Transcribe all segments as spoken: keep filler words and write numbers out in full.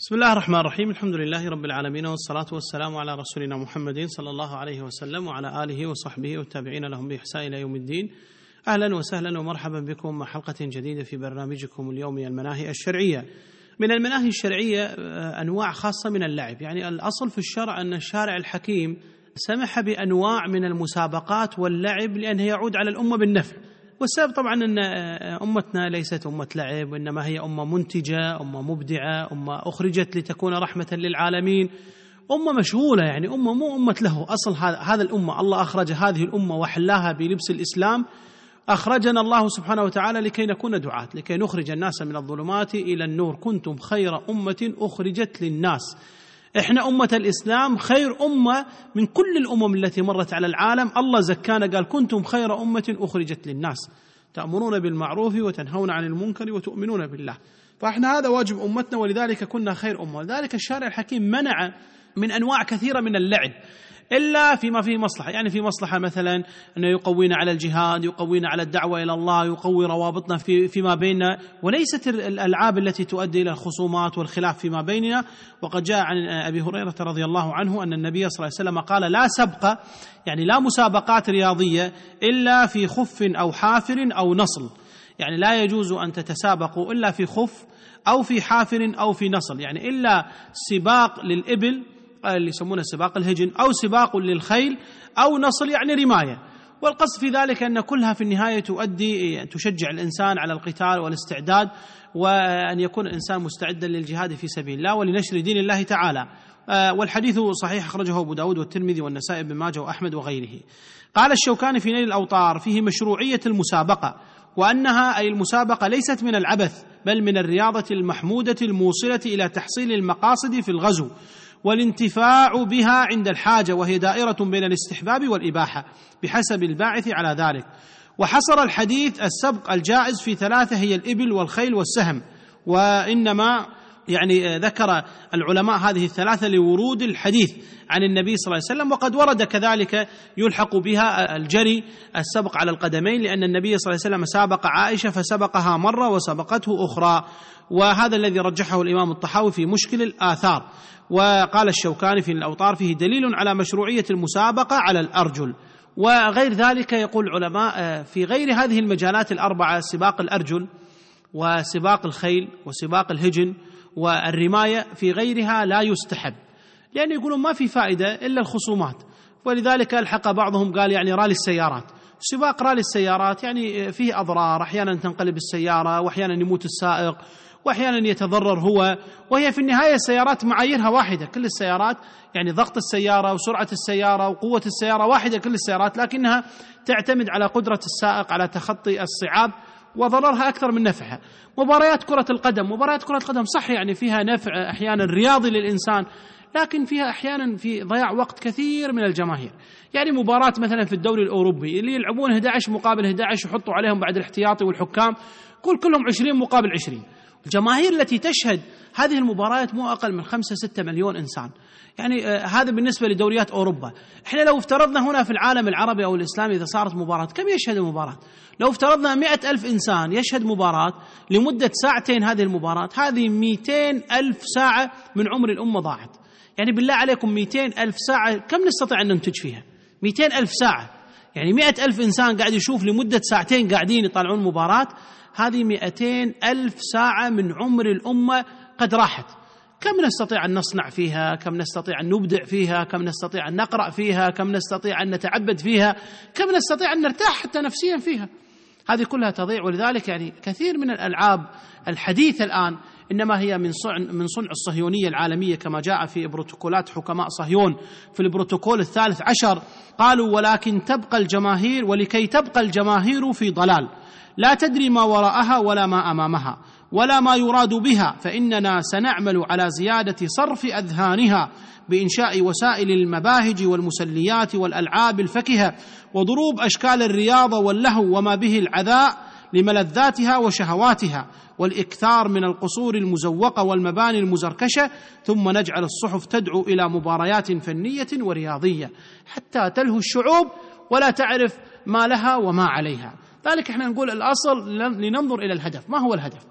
بسم الله الرحمن الرحيم. الحمد لله رب العالمين، والصلاة والسلام على رسولنا محمد صلى الله عليه وسلم وعلى آله وصحبه والتابعين لهم بإحسان إلى يوم الدين. أهلا وسهلا ومرحبا بكم مع حلقة جديدة في برنامجكم اليومي المناهي الشرعية. من المناهي الشرعية أنواع خاصة من اللعب، يعني الأصل في الشرع أن الشارع الحكيم سمح بأنواع من المسابقات واللعب لأنه يعود على الأمة بالنفع. والسبب طبعا أن أمتنا ليست أمة لعب، وإنما هي أمة منتجة، أمة مبدعة، أمة أخرجت لتكون رحمة للعالمين، أمة مشغولة، يعني أمة مو أمة له. أصل هذا الأمة الله أخرج هذه الأمة وحلاها بلبس الإسلام. أخرجنا الله سبحانه وتعالى لكي نكون دعاة، لكي نخرج الناس من الظلمات إلى النور. كنتم خير أمة أخرجت للناس. إحنا أمة الإسلام خير أمة من كل الأمم التي مرت على العالم. الله زكانا قال كنتم خير أمة أخرجت للناس تأمرون بالمعروف وتنهون عن المنكر وتؤمنون بالله. فإحنا هذا واجب أمتنا، ولذلك كنا خير أمة. ولذلك الشارع الحكيم منع من أنواع كثيرة من اللعب إلا فيما فيه مصلحة. يعني في مصلحة مثلا أنه يقوينا على الجهاد، يقوينا على الدعوة إلى الله، يقوي روابطنا في فيما بيننا، وليست الألعاب التي تؤدي إلى الخصومات والخلاف فيما بيننا. وقد جاء عن أبي هريرة رضي الله عنه أن النبي صلى الله عليه وسلم قال: لا سبق، يعني لا مسابقات رياضية إلا في خف أو حافر أو نصل. يعني لا يجوز أن تتسابقوا إلا في خف أو في حافر أو في نصل، يعني إلا سباق للإبل اللي يسمونه سباق الهجن، أو سباق للخيل، أو نصل يعني رماية. والقصد في ذلك أن كلها في النهاية تؤدي تشجع الإنسان على القتال والاستعداد، وأن يكون الإنسان مستعدا للجهاد في سبيل الله ولنشر دين الله تعالى. والحديث صحيح، أخرجه أبو داود والترمذي والنسائي بن ماجه وأحمد وغيره. قال الشوكاني في نيل الأوطار فيه مشروعية المسابقة، وأنها أي المسابقة ليست من العبث بل من الرياضة المحمودة الموصلة إلى تحصيل المقاصد في الغزو والانتفاع بها عند الحاجة، وهي دائرة بين الاستحباب والإباحة بحسب الباعث على ذلك. وحصر الحديث السبق الجائز في ثلاثة، هي الإبل والخيل والسهم. وإنما يعني ذكر العلماء هذه الثلاثة لورود الحديث عن النبي صلى الله عليه وسلم. وقد ورد كذلك يلحق بها الجري، السبق على القدمين، لأن النبي صلى الله عليه وسلم سابق عائشة فسبقها مرة وسبقته أخرى، وهذا الذي رجحه الإمام الطحاوي في مشكل الآثار. وقال الشوكاني في الأوطار فيه دليل على مشروعية المسابقة على الأرجل. وغير ذلك يقول العلماء في غير هذه المجالات الأربعة، سباق الأرجل وسباق الخيل وسباق الهجن والرماية، في غيرها لا يستحب، لأن يعني يقولون ما في فائدة إلا الخصومات. ولذلك ألحق بعضهم قال يعني رالي السيارات، سباق رالي السيارات يعني فيه أضرار، أحيانا تنقلب السيارة، وأحيانا يموت السائق، وأحيانا يتضرر هو. وهي في النهاية السيارات معاييرها واحدة، كل السيارات يعني ضغط السيارة وسرعة السيارة وقوة السيارة واحدة كل السيارات، لكنها تعتمد على قدرة السائق على تخطي الصعاب، وضررها أكثر من نفعها. مباريات كرة القدم، مباريات كرة القدم صح يعني فيها نفع أحيانا رياضي للإنسان، لكن فيها أحيانا في ضياع وقت كثير من الجماهير. يعني مباراة مثلا في الدوري الأوروبي اللي يلعبون أحد عشر مقابل أحد عشر ويحطوا عليهم بعد الاحتياطي والحكام، كل كلهم عشرين مقابل عشرين. الجماهير التي تشهد هذه المباريات مو أقل من خمسة ستة مليون إنسان. يعني آه هذا بالنسبة لدوريات أوروبا. إحنا لو افترضنا هنا في العالم العربي أو الإسلامي إذا صارت مباراة، كم يشهد المباراة؟ لو افترضنا مئة ألف إنسان يشهد مباراة لمدة ساعتين، هذه المباراة هذه مئتين ألف ساعة من عمر الأمة ضاعت. يعني بالله عليكم مئتين ألف ساعة كم نستطيع أن ننتج فيها؟ مئتين ألف ساعة، يعني مئة ألف إنسان قاعد يشوف لمدة ساعتين قاعدين يطالعون مباراة، هذه مئتين ألف ساعة من عمر الأمة قد راحت. كم نستطيع أن نصنع فيها؟ كم نستطيع أن نبدع فيها؟ كم نستطيع أن نقرأ فيها؟ كم نستطيع أن نتعبد فيها؟ كم نستطيع أن نرتاح حتى نفسيا فيها؟ هذه كلها تضيع. ولذلك يعني كثير من الألعاب الحديثة الآن إنما هي من صنع من صنع الصهيونية العالمية، كما جاء في بروتوكولات حكماء صهيون في البروتوكول الثالث عشر. قالوا: ولكن تبقى الجماهير، ولكي تبقى الجماهير في ضلال لا تدري ما وراءها ولا ما أمامها ولا ما يراد بها، فإننا سنعمل على زيادة صرف أذهانها بإنشاء وسائل المباهج والمسليات والألعاب الفكهة وضروب أشكال الرياضة واللهو وما به العذاء لملذاتها وشهواتها، والإكثار من القصور المزوقة والمباني المزركشة، ثم نجعل الصحف تدعو إلى مباريات فنية ورياضية حتى تلهو الشعوب ولا تعرف ما لها وما عليها. ذلك احنا نقول الأصل لننظر إلى الهدف. ما هو الهدف؟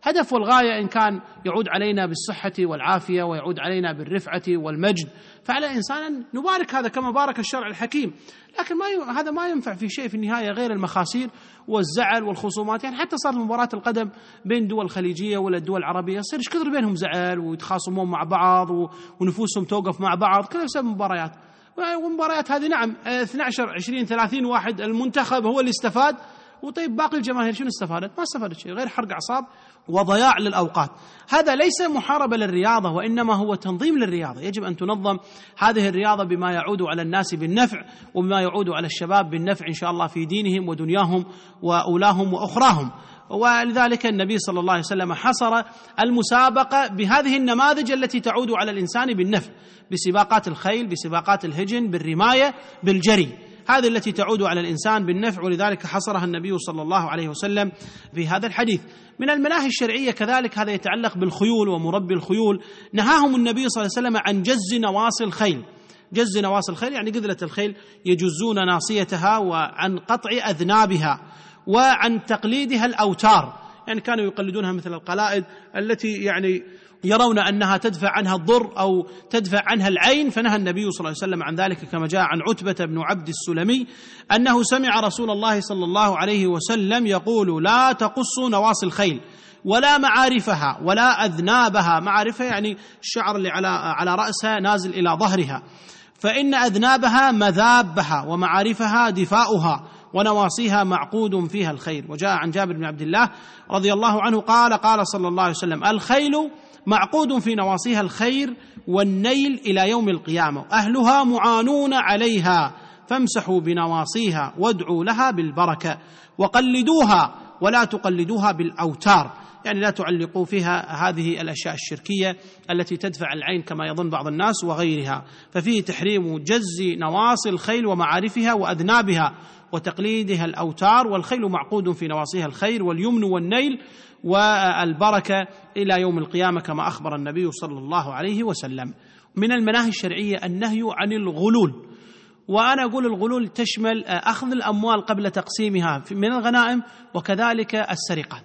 هدف والغاية إن كان يعود علينا بالصحة والعافية ويعود علينا بالرفعة والمجد، فعلى الإنسان أن نبارك هذا كما بارك الشرع الحكيم، لكن ما ي... هذا ما ينفع في شيء في النهاية غير المخاسير والزعل والخصومات. يعني حتى صارت مباراة القدم بين دول خليجية ولا الدول العربية يصير ايش كثر بينهم زعل ويتخاصمون مع بعض و... ونفوسهم توقف مع بعض، كلها بسبب مباريات. والمباريات هذه نعم اثني عشر عشرين ثلاثين واحد المنتخب هو اللي استفاد، وطيب باقي الجماهير شنو استفادت؟ ما استفادت شيء غير حرق أعصاب وضياع للأوقات. هذا ليس محاربة للرياضة، وإنما هو تنظيم للرياضة. يجب أن تنظم هذه الرياضة بما يعود على الناس بالنفع، وبما يعود على الشباب بالنفع إن شاء الله في دينهم ودنياهم وأولاهم وأخراهم. ولذلك النبي صلى الله عليه وسلم حصر المسابقة بهذه النماذج التي تعود على الإنسان بالنفع، بسباقات الخيل، بسباقات الهجن، بالرماية، بالجري، هذه التي تعود على الإنسان بالنفع، ولذلك حصرها النبي صلى الله عليه وسلم في هذا الحديث. من المناهي الشرعية كذلك هذا يتعلق بالخيول ومربي الخيول، نهاهم النبي صلى الله عليه وسلم عن جز نواصي الخيل. جز نواصي الخيل يعني قذلة الخيل يجزون ناصيتها، وعن قطع أذنابها، وعن تقليدها الأوتار، يعني كانوا يقلدونها مثل القلائد التي يعني يرون أنها تدفع عنها الضر أو تدفع عنها العين، فنهى النبي صلى الله عليه وسلم عن ذلك، كما جاء عن عتبة بن عبد السلمي أنه سمع رسول الله صلى الله عليه وسلم يقول: لا تقصوا نواصي الخيل ولا معارفها ولا أذنابها. معارفها يعني الشعر اللي على على رأسها نازل إلى ظهرها، فإن أذنابها مذابها ومعارفها دفاؤها ونواصيها معقود فيها الخير. وجاء عن جابر بن عبد الله رضي الله عنه قال: قال صلى الله عليه وسلم: الخيل معقود في نواصيها الخير والنيل إلى يوم القيامة، أهلها معانون عليها، فامسحوا بنواصيها وادعوا لها بالبركة، وقلدوها ولا تقلدوها بالأوتار، يعني لا تعلقوا فيها هذه الأشياء الشركية التي تدفع العين كما يظن بعض الناس وغيرها. ففيه تحريم جز نواصي الخيل ومعارفها وأذنابها وتقليدها الأوتار، والخيل معقود في نواصيها الخير واليمن والنيل والبركة إلى يوم القيامة كما أخبر النبي صلى الله عليه وسلم. من المناهي الشرعية النهي عن الغلول، وأنا أقول الغلول تشمل أخذ الأموال قبل تقسيمها من الغنائم، وكذلك السرقات.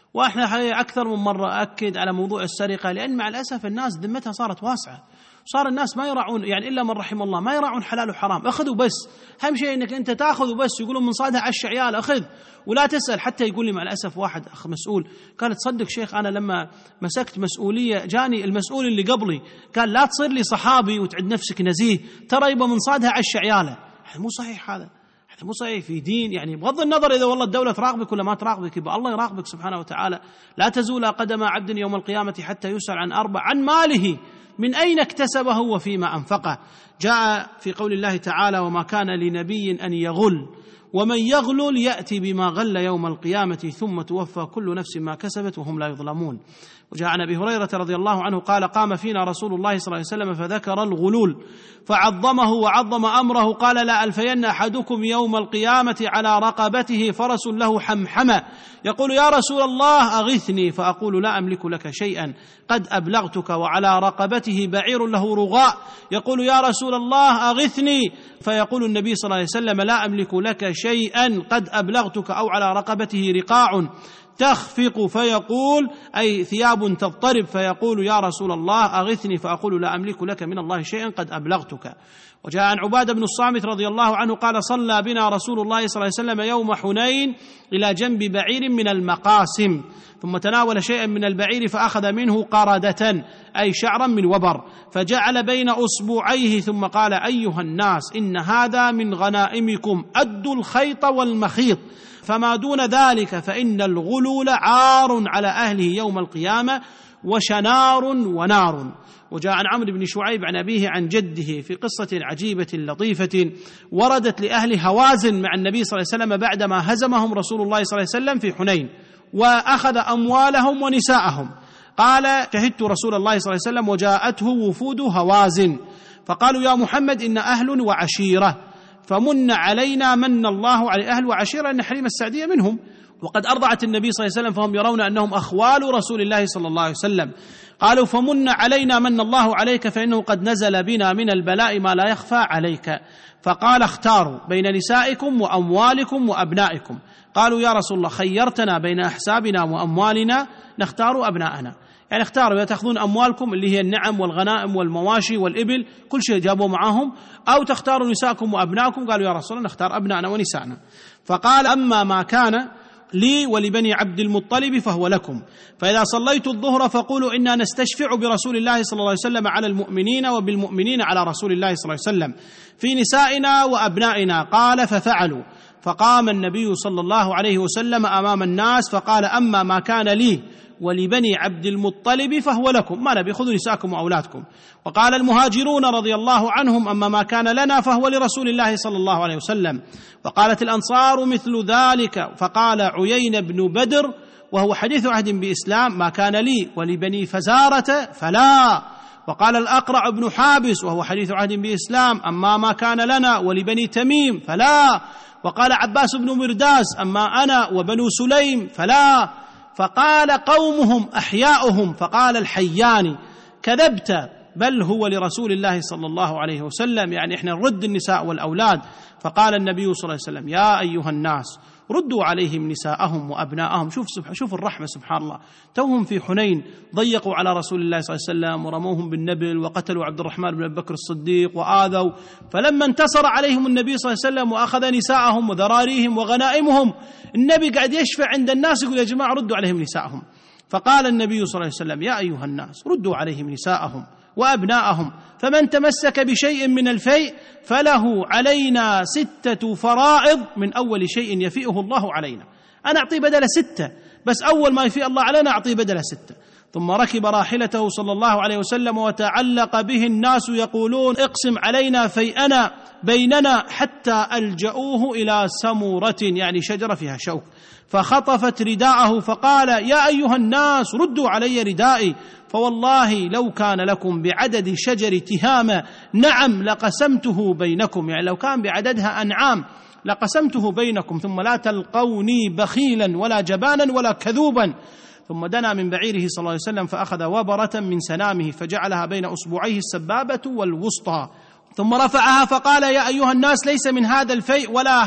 وإحنا أكثر من مرة أكد على موضوع السرقة، لأن مع الأسف الناس ذمتها صارت واسعة، صار الناس ما يراعون، يعني إلا من رحم الله، ما يراعون حلال وحرام، أخذوا بس، أهم شيء أنك أنت تأخذ بس، يقولون من صادها عش عيال أخذ ولا تسأل. حتى يقول لي مع الأسف واحد أخ مسؤول قال: تصدق شيخ أنا لما مسكت مسؤولية جاني المسؤول اللي قبلي قال: لا تصير لي صحابي وتعد نفسك نزيه، ترى يبقى من صادها عش عياله. هذا مو صحيح، هذا هذا مو صحيح في دين، يعني بغض النظر إذا والله الدولة تراقبك ولا ما تراقبك، يبقى الله يراقبك سبحانه وتعالى. لا تزول قدم عبد يوم القيامة حتى يسأل عن أربع: عن ماله، من أين اكتسبه وفيما أنفقه. جاء في قول الله تعالى: وما كان لنبي أن يغل ومن يغلل يأتي بما غل يوم القيامة ثم توفى كل نفس ما كسبت وهم لا يظلمون. وجاء عن أبي هريرة رضي الله عنه قال: قام فينا رسول الله صلى الله عليه وسلم فذكر الغلول فعظمه وعظم أمره، قال: لا ألفين أحدكم يوم القيامة على رقبته فرس له حمحمة يقول: يا رسول الله أغثني، فأقول: لا أملك لك شيئا قد أبلغتك، وعلى رقبته بعير له رغاء يقول: يا رسول الله أغثني، فيقول النبي صلى الله عليه وسلم: لا أملك لك شيئا قد أبلغتك، أو على رقبته رقاع تخفق فيقول أي ثياب تضطرب، فيقول: يا رسول الله أغثني، فأقول: لا أملك لك من الله شيئا قد أبلغتك. وجاء عن عبادة بن الصامت رضي الله عنه قال: صلى بنا رسول الله صلى الله عليه وسلم يوم حنين إلى جنب بعير من المقاسم، ثم تناول شيئا من البعير فأخذ منه قردة أي شعرا من وبر، فجعل بين أصبعيه ثم قال: أيها الناس إن هذا من غنائمكم، أدوا الخيط والمخيط، فما دون ذلك فإن الغلول عار على أهله يوم القيامة وشنار ونار. وجاء عن عمرو بن شعيب عن أبيه عن جده في قصة عجيبة لطيفة وردت لأهل هوازن مع النبي صلى الله عليه وسلم بعدما هزمهم رسول الله صلى الله عليه وسلم في حنين وأخذ أموالهم ونساءهم. قال: شهدت رسول الله صلى الله عليه وسلم وجاءته وفود هوازن فقالوا: يا محمد إن أهل وعشيرة، فمن علينا من الله على أهل وعشيرة أن حليمة السعدية منهم، وقد أرضعت النبي صلى الله عليه وسلم، فهم يرون أنهم أخوال رسول الله صلى الله عليه وسلم. قالوا فمن علينا من الله عليك فإنه قد نزل بنا من البلاء ما لا يخفى عليك. فقال اختاروا بين نسائكم وأموالكم وأبنائكم. قالوا يا رسول الله خيرتنا بين أحسابنا وأموالنا، نختار أبناءنا، يعني اختاروا، يا تأخذون أموالكم اللي هي النعم والغنائم والمواشي والإبل كل شيء جابوا معهم، أو تختاروا نساءكم وأبنائكم. قالوا يا رسول الله نختار أبنائنا ونساءنا. فقال أما ما كان لي ولبني عبد المطلب فهو لكم، فإذا صليت الظهر فقولوا إنا نستشفع برسول الله صلى الله عليه وسلم على المؤمنين وبالمؤمنين على رسول الله صلى الله عليه وسلم في نسائنا وأبنائنا. قال ففعلوا، فقام النبي صلى الله عليه وسلم أمام الناس فقال أما ما كان لي ولبني عبد المطلب فهو لكم، ما نبي خذوا نساءكم وأولادكم. وقال المهاجرون رضي الله عنهم أما ما كان لنا فهو لرسول الله صلى الله عليه وسلم. وقالت الأنصار مثل ذلك. فقال عيين بن بدر وهو حديث عهد بإسلام ما كان لي ولبني فزارة فلا. وقال الأقرع بن حابس وهو حديث عهد بإسلام أما ما كان لنا ولبني تميم فلا. وقال عباس بن مرداس أما أنا وبنو سليم فلا. فقال قومهم أحياؤهم، فقال الحيان كذبت بل هو لرسول الله صلى الله عليه وسلم، يعني إحنا نرد النساء والأولاد. فقال النبي صلى الله عليه وسلم يا أيها الناس ردوا عليهم نساءهم وأبناءهم. شوف شوف الرحمة سبحان الله، توهم في حنين ضيقوا على رسول الله صلى الله عليه وسلم ورموهم بالنبل وقتلوا عبد الرحمن بن أبي بكر الصديق وآذوا، فلما انتصر عليهم النبي صلى الله عليه وسلم وأخذ نساءهم وذراريهم وغنائمهم، النبي قاعد يشفع عند الناس يقول يا جماعة ردوا عليهم نساءهم. فقال النبي صلى الله عليه وسلم يا أيها الناس ردوا عليهم نساءهم وأبناءهم، فمن تمسك بشيء من الفيء فله علينا ستة فرائض من أول شيء يفيئه الله علينا. أنا أعطيه بدل ستة، بس أول ما يفيء الله علينا أعطيه بدل ستة. ثم ركب راحلته صلى الله عليه وسلم وتعلق به الناس يقولون اقسم علينا فيئنا بيننا حتى ألجأوه إلى سمورة، يعني شجرة فيها شوك، فخطفت رداءه فقال يا أيها الناس ردوا علي ردائي، فوالله لو كان لكم بعدد شجر تهامة نعم لقسمته بينكم، يعني لو كان بعددها أنعام لقسمته بينكم، ثم لا تلقوني بخيلا ولا جبانا ولا كذوبا. ثم دنا من بعيره صلى الله عليه وسلم فأخذ وبرة من سنامه فجعلها بين أصبعيه السبابة والوسطى، ثم رفعها فقال يا أيها الناس ليس من هذا الفيء ولا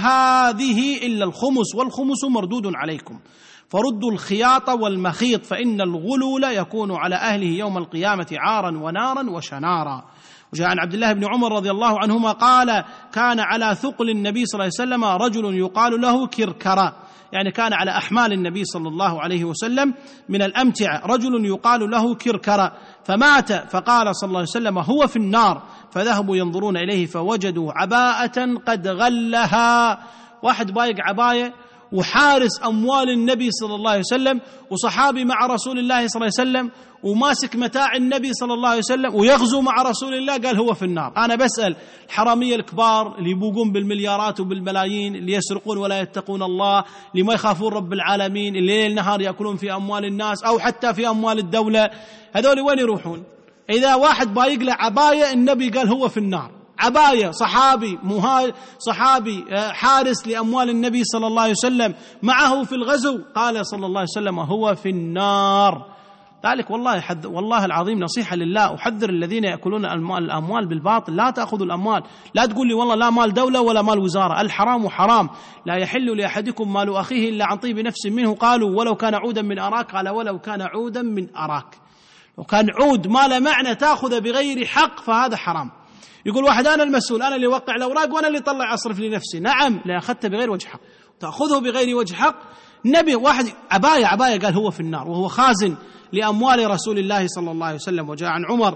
هذه إلا الخمس، والخمس مردود عليكم، فردوا الخياط والمخيط فإن الغلول يكون على أهله يوم القيامة عارا ونارا وشنارا. وجاء عن عبد الله بن عمر رضي الله عنهما قال كان على ثقل النبي صلى الله عليه وسلم رجل يقال له كركرة، يعني كان على أحمال النبي صلى الله عليه وسلم من الأمتعة رجل يقال له كركرة، فمات، فقال صلى الله عليه وسلم هو في النار، فذهبوا ينظرون إليه فوجدوا عباءة قد غلها، واحد بايق عباية وحارس أموال النبي صلى الله عليه وسلم وصحابي مع رسول الله صلى الله عليه وسلم وماسك متاع النبي صلى الله عليه وسلم ويغزو مع رسول الله، قال هو في النار. أنا بسأل الحرامية الكبار اللي يبوقون بالمليارات وبالملايين، اللي يسرقون ولا يتقون الله، اللي ما يخافون رب العالمين، اللي ليل نهار يأكلون في أموال الناس أو حتى في أموال الدولة، هذول وين يروحون؟ إذا واحد بايق له عباية النبي قال هو في النار، عباية صحابي مها... صحابي حارس لأموال النبي صلى الله عليه وسلم معه في الغزو، قال صلى الله عليه وسلم هو في النار. ذلك والله حد والله العظيم نصيحة لله، أحذر الذين يأكلون الأموال بالباطل، لا تأخذوا الأموال، لا تقول لي والله لا مال دولة ولا مال وزارة، الحرام حرام، لا يحل لأحدكم مال أخيه إلا عن طيب نفس منه، قالوا ولو كان عودا من أراك، قال ولو كان عودا من أراك، لو كان عود ما له معنى تأخذ بغير حق فهذا حرام. يقول واحد أنا المسؤول، أنا اللي وقع الأوراق وأنا اللي طلع أصرف لنفسي، نعم لا أخذت بغير وجه حق، تأخذه بغير وجه حق. النبي واحد عباية عباية قال هو في النار وهو خازن لأموال رسول الله صلى الله عليه وسلم. وجاء عن عمر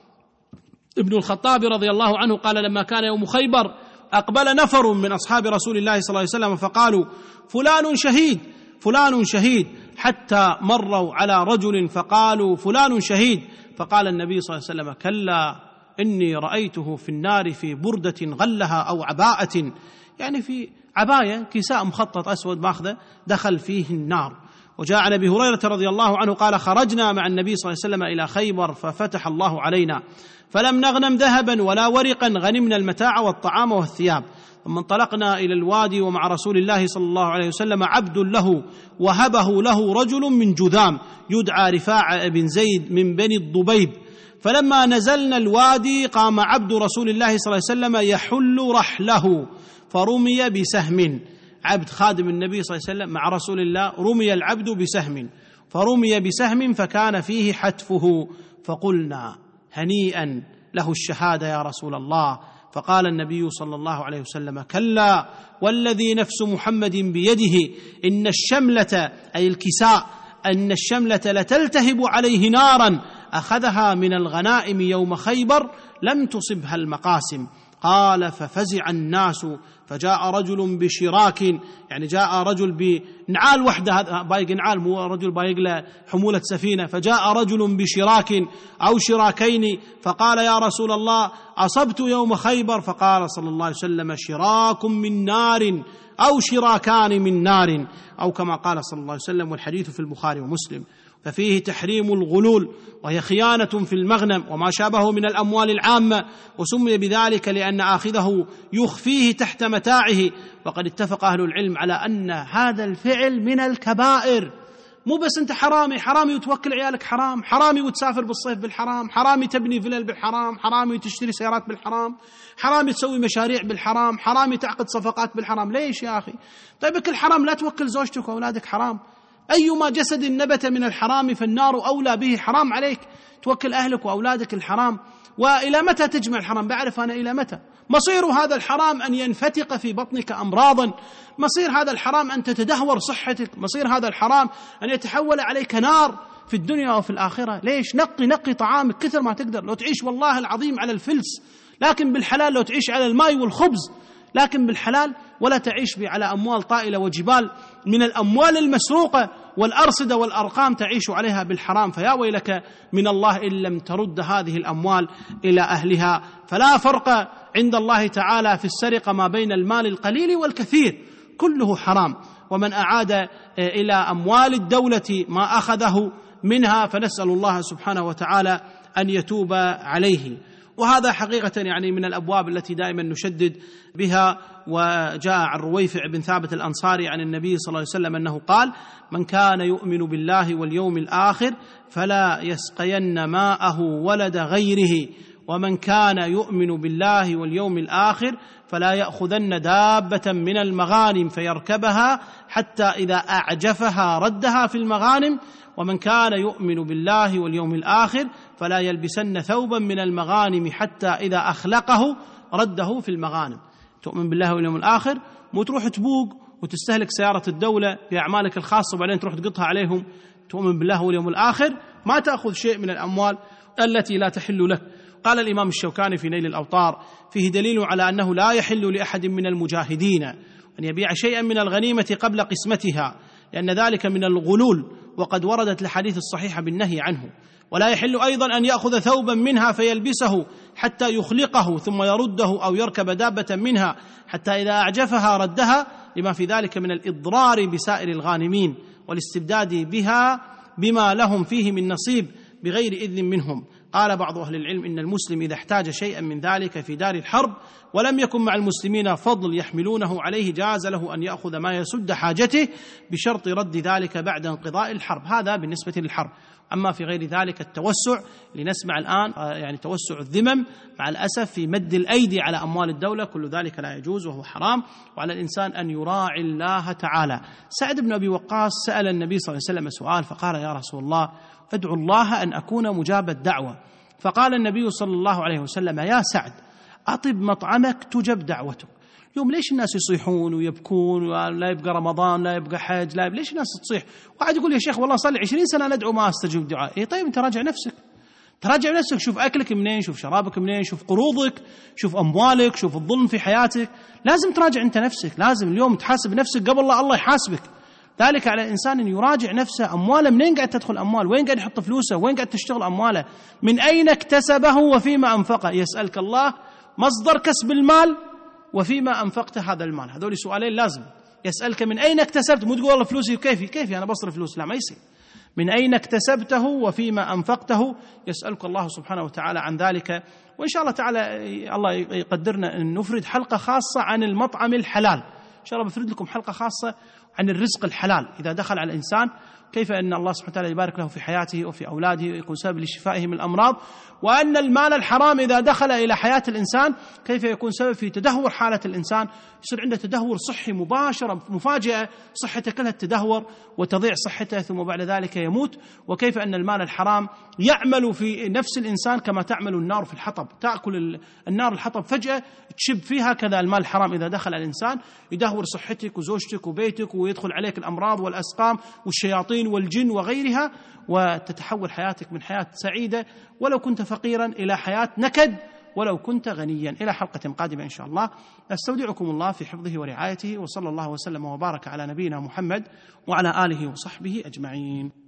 ابن الخطاب رضي الله عنه قال لما كان يوم خيبر أقبل نفر من أصحاب رسول الله صلى الله عليه وسلم فقالوا فلان شهيد فلان شهيد، حتى مروا على رجل فقالوا فلان شهيد، فقال النبي صلى الله عليه وسلم كلا إني رأيته في النار في بردة غلها أو عباءة، يعني في عباية كساء مخطط أسود ماخذه دخل فيه النار. وجاء عن أبي هريرة رضي الله عنه قال: خرجنا مع النبي صلى الله عليه وسلم إلى خيبر ففتح الله علينا فلم نغنم ذهبا ولا ورقا، غنمنا المتاع والطعام والثياب. ثم انطلقنا إلى الوادي ومع رسول الله صلى الله عليه وسلم عبد له وهبه له رجل من جذام يدعى رفاعة بن زيد من بني الضبيب. فلما نزلنا الوادي قام عبد رسول الله صلى الله عليه وسلم يحل رحله فرمي بسهم. عبد خادم النبي صلى الله عليه وسلم مع رسول الله، رمي العبد بسهم فرمي بسهم فكان فيه حتفه، فقلنا: هنيئا له الشهادة يا رسول الله. فقال النبي صلى الله عليه وسلم: كلا والذي نفس محمد بيده إن الشملة أي الكساء أن الشملة لتلتهب عليه نارا أخذها من الغنائم يوم خيبر لم تصبها المقاسم. قال: ففزع الناس فجاء رجل بشراك، يعني جاء رجل بنعال وحده، هذا بايق نعال مو رجل بايق له حمولة سفينة، فجاء رجل بشراك أو شراكين فقال: يا رسول الله أصبت يوم خيبر. فقال صلى الله عليه وسلم: شراك من نار أو شراكان من نار، أو كما قال صلى الله عليه وسلم، والحديث في البخاري ومسلم. ففيه تحريم الغلول وهي خيانة في المغنم وما شابه من الأموال العامة، وسمي بذلك لأن آخذه يخفيه تحت متاعه. وقد اتفق أهل العلم على أن هذا الفعل من الكبائر. مو بس أنت حرامي حرامي وتوكل عيالك حرام، حرامي وتسافر بالصيف بالحرام، حرامي تبني فلل بالحرام، حرامي وتشتري سيارات بالحرام، حرامي تسوي مشاريع بالحرام، حرامي تعقد صفقات بالحرام. ليش يا أخي؟ طيب كل حرام لا توكل زوجتك وأولادك حرام. أيما جسد نبت من الحرام فالنار أولى به، حرام عليك توكل أهلك وأولادك الحرام. وإلى متى تجمع الحرام؟ بعرف أنا إلى متى. مصير هذا الحرام أن ينفتق في بطنك أمراضا، مصير هذا الحرام أن تتدهور صحتك، مصير هذا الحرام أن يتحول عليك نار في الدنيا وفي الآخرة. ليش؟ نقي نقي طعامك كثر ما تقدر. لو تعيش والله العظيم على الفلس، لكن بالحلال. لو تعيش على الماء والخبز، لكن بالحلال. ولا تعيش على أموال طائلة وجبال من الأموال المسروقة والأرصدة والأرقام تعيش عليها بالحرام. فيا ويلك من الله إن لم ترد هذه الأموال إلى أهلها. فلا فرق عند الله تعالى في السرقة ما بين المال القليل والكثير، كله حرام. ومن أعاد إلى أموال الدولة ما أخذه منها فنسأل الله سبحانه وتعالى أن يتوب عليه. وهذا حقيقة يعني من الأبواب التي دائما نشدد بها. وجاء عن رويفع بن ثابت الأنصاري عن النبي صلى الله عليه وسلم أنه قال: من كان يؤمن بالله واليوم الآخر فلا يسقين ماءه ولد غيره، ومن كان يؤمن بالله واليوم الآخر فلا يأخذن دابة من المغانم فيركبها حتى إذا أعجفها ردها في المغانم، ومن كان يؤمن بالله واليوم الآخر فلا يلبسن ثوبا من المغانم حتى إذا أخلقه رده في المغانم. تؤمن بالله واليوم الآخر، مو تروح تبوق وتستهلك سيارة الدولة في أعمالك الخاصة وبعدين تروح تقطها عليهم. تؤمن بالله واليوم الآخر ما تأخذ شيء من الأموال التي لا تحل لك. قال الإمام الشوكاني في نيل الأوطار: فيه دليل على أنه لا يحل لأحد من المجاهدين أن يبيع شيئا من الغنيمة قبل قسمتها، لأن ذلك من الغلول، وقد وردت الحديث الصحيحة بالنهي عنه. ولا يحل أيضا أن يأخذ ثوبا منها فيلبسه حتى يخلقه ثم يرده أو يركب دابة منها حتى إذا أعجفها ردها، لما في ذلك من الإضرار بسائر الغانمين والاستبداد بها بما لهم فيه من نصيب بغير إذن منهم. قال بعض أهل العلم: إن المسلم إذا احتاج شيئا من ذلك في دار الحرب ولم يكن مع المسلمين فضل يحملونه عليه جاز له أن يأخذ ما يسد حاجته بشرط رد ذلك بعد انقضاء الحرب. هذا بالنسبة للحرب. أما في غير ذلك التوسع لنسمع الآن يعني توسع الذمم مع الأسف في مد الأيدي على أموال الدولة، كل ذلك لا يجوز وهو حرام، وعلى الإنسان أن يراعي الله تعالى. سعد بن أبي وقاص سأل النبي صلى الله عليه وسلم سؤال فقال: يا رسول الله أدعو الله أن أكون مجاب الدعوة. فقال النبي صلى الله عليه وسلم: يا سعد أطب مطعمك تجب دعوتك. اليوم ليش الناس يصيحون ويبكون ولا يبقى رمضان لا يبقى حج لا يبقى، ليش الناس تصيح؟ واحد يقول: يا شيخ والله صار لي عشرين سنة ندعو ما أستجيب دعاء. إيه طيب أنت راجع نفسك، تراجع نفسك، شوف أكلك منين، شوف شرابك منين، شوف قروضك، شوف أموالك، شوف الظلم في حياتك. لازم تراجع أنت نفسك، لازم اليوم تحاسب نفسك قبل الله الله يحاسبك. ذلك على الإنسان أن يراجع نفسه، أمواله منين قاعد تدخل أموال، وين قاعد يحط فلوسه، وين قاعد تشتغل أمواله، من أين اكتسبه وفيما أنفقه. يسألك الله مصدر كسب المال وفيما أنفقت هذا المال. هذول سؤالين لازم يسألك من أين اكتسبت، مو تقول والله فلوسي وكيفي كيفي أنا بصرف فلوس، لا ما يصير. من أين اكتسبته وفيما أنفقته، يسألك الله سبحانه وتعالى عن ذلك. وإن شاء الله تعالى الله يقدرنا أن نفرد حلقة خاصة عن المطعم الحلال، إن شاء الله بفرد لكم حلقة خاصة عن الرزق الحلال إذا دخل على الإنسان، كيف أن الله سبحانه وتعالى يبارك له في حياته وفي أولاده ويكون سبب لشفائه من الأمراض، وأن المال الحرام إذا دخل إلى حياة الإنسان كيف يكون سبب في تدهور حالة الإنسان، يصير عنده تدهور صحي مباشرة مفاجئة، صحته كلها تدهور وتضيع صحته ثم بعد ذلك يموت. وكيف أن المال الحرام يعمل في نفس الإنسان كما تعمل النار في الحطب، تأكل النار الحطب فجأة تشب فيها، كذا المال الحرام إذا دخل الإنسان يدهور صحتك وزوجتك وبيتك، ويدخل عليك الأمراض والأسقام والشياطين والجن وغيرها، وتتحول حياتك من حياة سعيدة ولو كنت فقيرا إلى حياة نكد ولو كنت غنيا. إلى حلقة قادمة إن شاء الله، أستودعكم الله في حفظه ورعايته، وصلى الله وسلم وبارك على نبينا محمد وعلى آله وصحبه أجمعين.